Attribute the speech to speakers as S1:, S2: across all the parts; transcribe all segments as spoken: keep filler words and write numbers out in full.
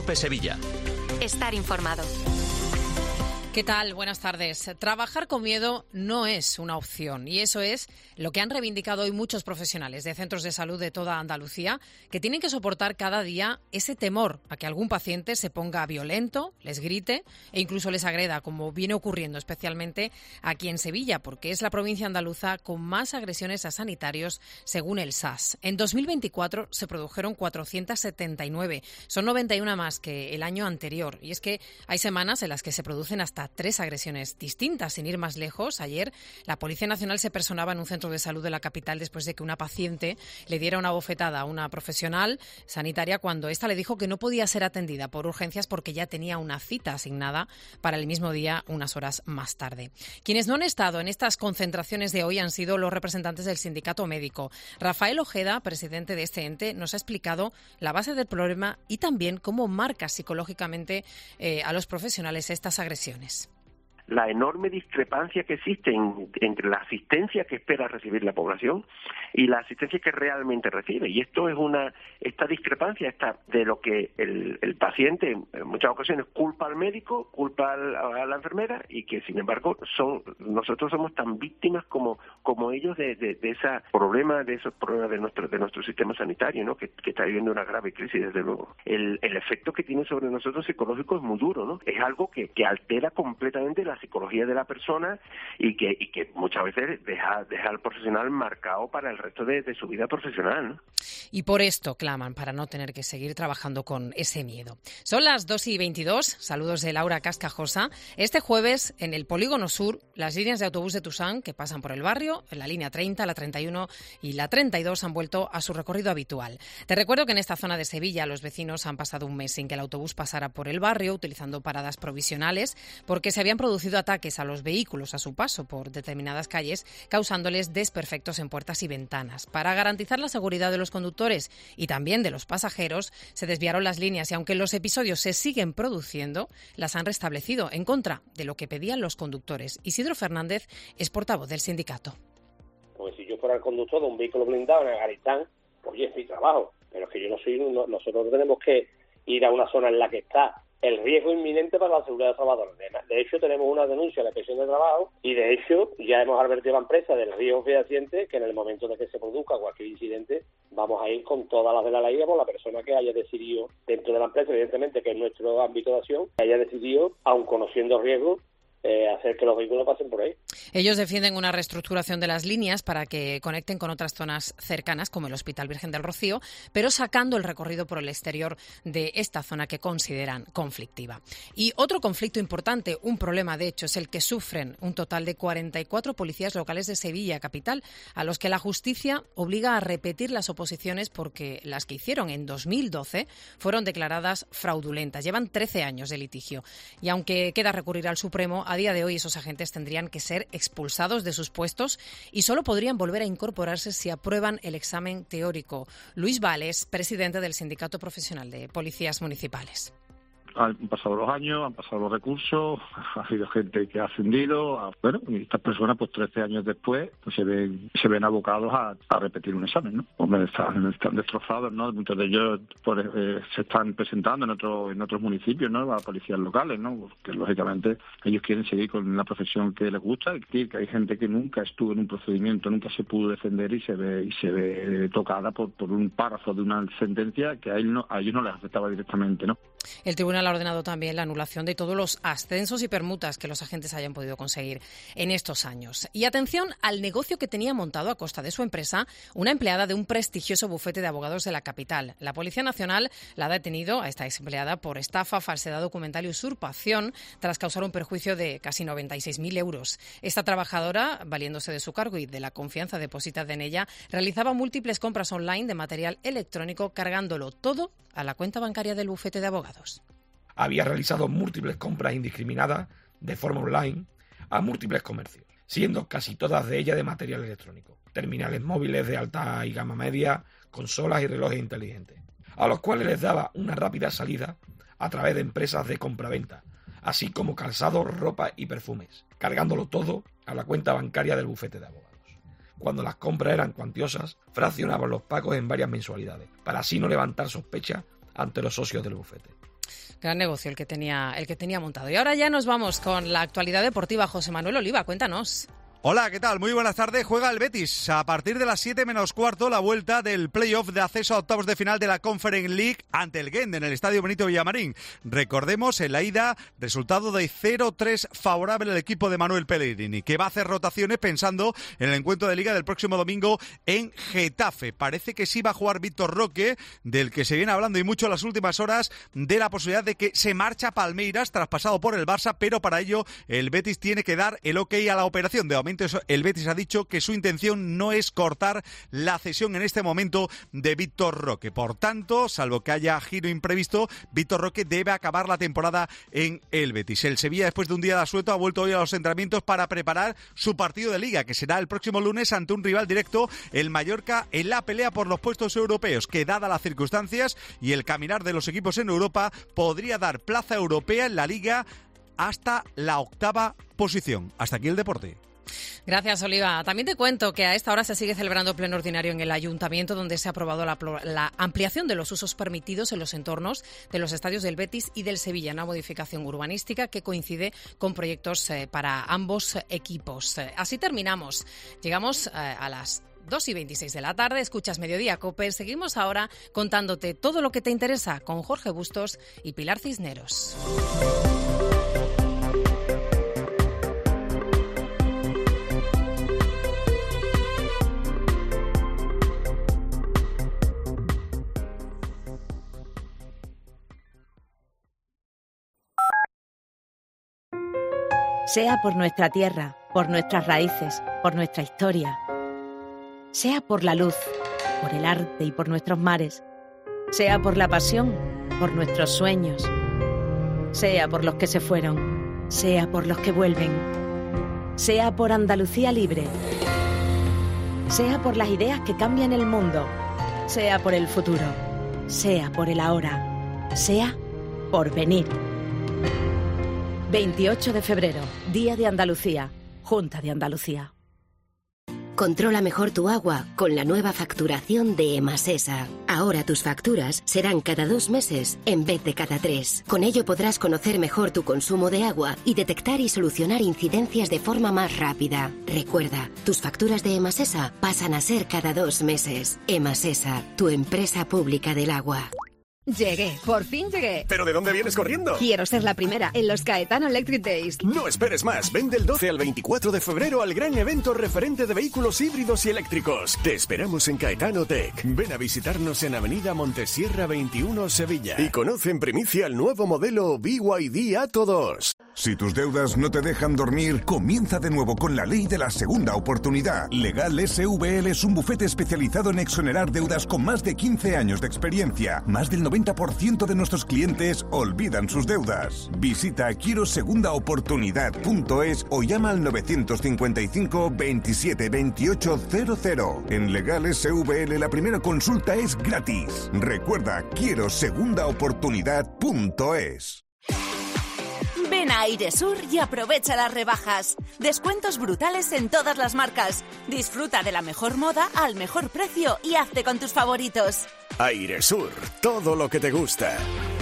S1: COPE Sevilla.
S2: Estar informado.
S3: ¿Qué tal? Buenas tardes. Trabajar con miedo no es una opción y eso es lo que han reivindicado hoy muchos profesionales de centros de salud de toda Andalucía, que tienen que soportar cada día ese temor a que algún paciente se ponga violento, les grite e incluso les agreda, como viene ocurriendo especialmente aquí en Sevilla, porque es la provincia andaluza con más agresiones a sanitarios según el S A S. En dos mil veinticuatro se produjeron cuatrocientas setenta y nueve, son noventa y una más que el año anterior, y es que hay semanas en las que se producen hasta tres agresiones distintas. Sin ir más lejos, ayer la Policía Nacional se personaba en un centro de salud de la capital después de que una paciente le diera una bofetada a una profesional sanitaria cuando ésta le dijo que no podía ser atendida por urgencias porque ya tenía una cita asignada para el mismo día unas horas más tarde. Quienes no han estado en estas concentraciones de hoy han sido los representantes del sindicato médico. Rafael Ojeda, presidente de este ente, nos ha explicado la base del problema y también cómo marca psicológicamente eh, a los profesionales estas agresiones.
S4: La enorme discrepancia que existe en, entre la asistencia que espera recibir la población y la asistencia que realmente recibe. Y esto es una, esta discrepancia está de lo que el, el paciente en muchas ocasiones culpa al médico, culpa al, a la enfermera, y que sin embargo son nosotros somos tan víctimas como como ellos de, de, de ese problema, de esos problemas de nuestro de nuestro sistema sanitario, ¿no? Que, que está viviendo una grave crisis, desde luego. El, el efecto que tiene sobre nosotros psicológico es muy duro, ¿no? Es algo que, que altera completamente la psicología de la persona y que y que muchas veces deja deja al profesional marcado para el resto de, de su vida profesional, ¿no?
S3: Y por esto claman para no tener que seguir trabajando con ese miedo. Son las dos y veintidós. Saludos de Laura Cascajosa. Este jueves, en el Polígono Sur, las líneas de autobús de Tusán que pasan por el barrio, en la línea treinta, la treinta y uno y la treinta y dos, han vuelto a su recorrido habitual. Te recuerdo que en esta zona de Sevilla los vecinos han pasado un mes sin que el autobús pasara por el barrio, utilizando paradas provisionales, porque se habían producido ataques a los vehículos a su paso por determinadas calles, causándoles desperfectos en puertas y ventanas. Para garantizar la seguridad de los conductores y también de los pasajeros, se desviaron las líneas y aunque los episodios se siguen produciendo, las han restablecido en contra de lo que pedían los conductores. Isidro Fernández es portavoz del sindicato.
S5: Pues si yo fuera el conductor de un vehículo blindado en Afganistán, oye, es mi trabajo, pero es que yo no soy, no, nosotros tenemos que ir a una zona en la que está el riesgo inminente para la seguridad de los trabajadores. De hecho, tenemos una denuncia a la inspección de trabajo y, de hecho, ya hemos advertido a la empresa del riesgo fehaciente que en el momento de que se produzca cualquier incidente vamos a ir con todas las de la ley por la persona que haya decidido, dentro de la empresa, evidentemente, que es nuestro ámbito de acción, que haya decidido, aun conociendo el riesgo, Eh, hacer que los vehículos pasen por ahí.
S3: Ellos defienden una reestructuración de las líneas para que conecten con otras zonas cercanas, como el Hospital Virgen del Rocío, pero sacando el recorrido por el exterior de esta zona que consideran conflictiva. Y otro conflicto importante, un problema de hecho, es el que sufren un total de cuarenta y cuatro policías locales de Sevilla capital, a los que la justicia obliga a repetir las oposiciones porque las que hicieron en dos mil doce fueron declaradas fraudulentas. Llevan trece años de litigio y aunque queda recurrir al Supremo, a día de hoy esos agentes tendrían que ser expulsados de sus puestos y solo podrían volver a incorporarse si aprueban el examen teórico. Luis Vales, presidente del Sindicato Profesional de Policías Municipales.
S6: Han pasado los años, han pasado los recursos, ha habido gente que ha ascendido, a, bueno, y estas personas, pues trece años después, pues se ven se ven abocados a, a repetir un examen, ¿no? Hombre, están, están destrozados, ¿no? Muchos de ellos pues, eh, se están presentando en otros en otros municipios, ¿no? A policías locales, ¿no? Porque lógicamente ellos quieren seguir con la profesión que les gusta, es decir, que hay gente que nunca estuvo en un procedimiento, nunca se pudo defender y se ve y se ve tocada por, por un párrafo de una sentencia que a ellos no, a ellos no les afectaba directamente, ¿no?
S3: El tribunal ha ordenado también la anulación de todos los ascensos y permutas que los agentes hayan podido conseguir en estos años. Y atención al negocio que tenía montado a costa de su empresa una empleada de un prestigioso bufete de abogados de la capital. La Policía Nacional la ha detenido a esta ex empleada por estafa, falsedad documental y usurpación tras causar un perjuicio de casi noventa y seis mil euros. Esta trabajadora, valiéndose de su cargo y de la confianza depositada en ella, realizaba múltiples compras online de material electrónico cargándolo todo a la cuenta bancaria del bufete de abogados.
S7: Había realizado múltiples compras indiscriminadas de forma online a múltiples comercios, siendo casi todas de ellas de material electrónico, terminales móviles de alta y gama media, consolas y relojes inteligentes, a los cuales les daba una rápida salida a través de empresas de compraventa, así como calzado, ropa y perfumes, cargándolo todo a la cuenta bancaria del bufete de abogados. Cuando las compras eran cuantiosas, fraccionaban los pagos en varias mensualidades, para así no levantar sospechas ante los socios del bufete.
S3: Gran negocio el que tenía, el que tenía montado. Y ahora ya nos vamos con la actualidad deportiva. José Manuel Oliva, cuéntanos.
S1: Hola, ¿qué tal? Muy buenas tardes. Juega el Betis a partir de las siete menos cuarto la vuelta del playoff de acceso a octavos de final de la Conference League ante el Gent en el Estadio Benito Villamarín. Recordemos, en la ida, resultado de cero tres favorable al equipo de Manuel Pellegrini, que va a hacer rotaciones pensando en el encuentro de Liga del próximo domingo en Getafe. Parece que sí va a jugar Víctor Roque, del que se viene hablando y mucho en las últimas horas, de la posibilidad de que se marcha a Palmeiras traspasado por el Barça, pero para ello el Betis tiene que dar el ok a la operación. De momento el Betis ha dicho que su intención no es cortar la cesión en este momento de Víctor Roque. Por tanto, salvo que haya giro imprevisto, Víctor Roque debe acabar la temporada en el Betis. El Sevilla, después de un día de asueto, ha vuelto hoy a los entrenamientos para preparar su partido de Liga, que será el próximo lunes ante un rival directo, el Mallorca, en la pelea por los puestos europeos, que dada las circunstancias y el caminar de los equipos en Europa, podría dar plaza europea en la Liga hasta la octava posición. Hasta aquí el deporte.
S3: Gracias, Oliva. También te cuento que a esta hora se sigue celebrando pleno ordinario en el Ayuntamiento, donde se ha aprobado la, la ampliación de los usos permitidos en los entornos de los estadios del Betis y del Sevilla, una modificación urbanística que coincide con proyectos eh, para ambos equipos. Eh, así terminamos. Llegamos eh, a las dos y veintiséis de la tarde, escuchas Mediodía COPE. Seguimos ahora contándote todo lo que te interesa con Jorge Bustos y Pilar Cisneros.
S8: Sea por nuestra tierra, por nuestras raíces, por nuestra historia. Sea por la luz, por el arte y por nuestros mares. Sea por la pasión, por nuestros sueños. Sea por los que se fueron, sea por los que vuelven. Sea por Andalucía libre. Sea por las ideas que cambian el mundo. Sea por el futuro. Sea por el ahora. Sea por venir. veintiocho de febrero, Día de Andalucía, Junta de Andalucía.
S9: Controla mejor tu agua con la nueva facturación de Emasesa. Ahora tus facturas serán cada dos meses en vez de cada tres. Con ello podrás conocer mejor tu consumo de agua y detectar y solucionar incidencias de forma más rápida. Recuerda, tus facturas de Emasesa pasan a ser cada dos meses. Emasesa, tu empresa pública del agua.
S10: Llegué, por fin llegué.
S11: ¿Pero de dónde vienes corriendo?
S10: Quiero ser la primera en los Caetano Electric Days.
S11: No esperes más, ven del doce al veinticuatro de febrero al gran evento referente de vehículos híbridos y eléctricos. Te esperamos en Caetano Tech. Ven a visitarnos en Avenida Montesierra veintiuno, Sevilla. Y conoce en primicia el nuevo modelo B Y D Atto dos.
S12: Si tus deudas no te dejan dormir, comienza de nuevo con la ley de la segunda oportunidad. Legal S V L es un bufete especializado en exonerar deudas con más de quince años de experiencia. Más del noventa por ciento de nuestros clientes olvidan sus deudas. Visita quiero segunda oportunidad punto es o llama al novecientos cincuenta y cinco veintisiete veintiocho cero cero. En Legal S V L la primera consulta es gratis. Recuerda, quiero segunda oportunidad punto es.
S13: Ven a Airesur y aprovecha las rebajas. Descuentos brutales en todas las marcas. Disfruta de la mejor moda al mejor precio y hazte con tus favoritos.
S11: Airesur, todo lo que te gusta.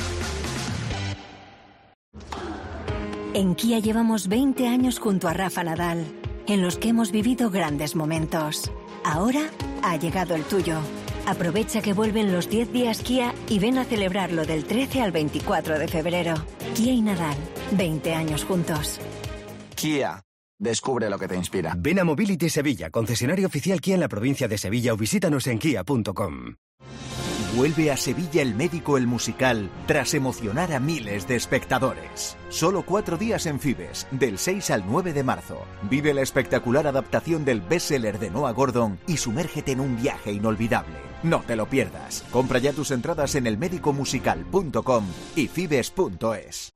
S14: En Kia llevamos veinte años junto a Rafa Nadal, en los que hemos vivido grandes momentos. Ahora ha llegado el tuyo. Aprovecha que vuelven los diez días Kia y ven a celebrarlo del trece al veinticuatro de febrero. Kia y Nadal, veinte años juntos.
S15: Kia, descubre lo que te inspira.
S16: Ven a Mobility Sevilla, concesionario oficial Kia en la provincia de Sevilla, o visítanos en kia punto com.
S17: Vuelve a Sevilla El Médico el musical tras emocionar a miles de espectadores. Solo cuatro días en Fibes, del seis al nueve de marzo. Vive la espectacular adaptación del bestseller de Noah Gordon y sumérgete en un viaje inolvidable. No te lo pierdas. Compra ya tus entradas en el médico musical punto com y fibes punto es.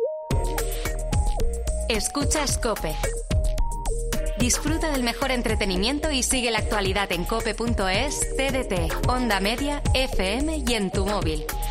S2: Escuchas COPE. Disfruta del mejor entretenimiento y sigue la actualidad en cope punto es, T D T, Onda Media, F M y en tu móvil.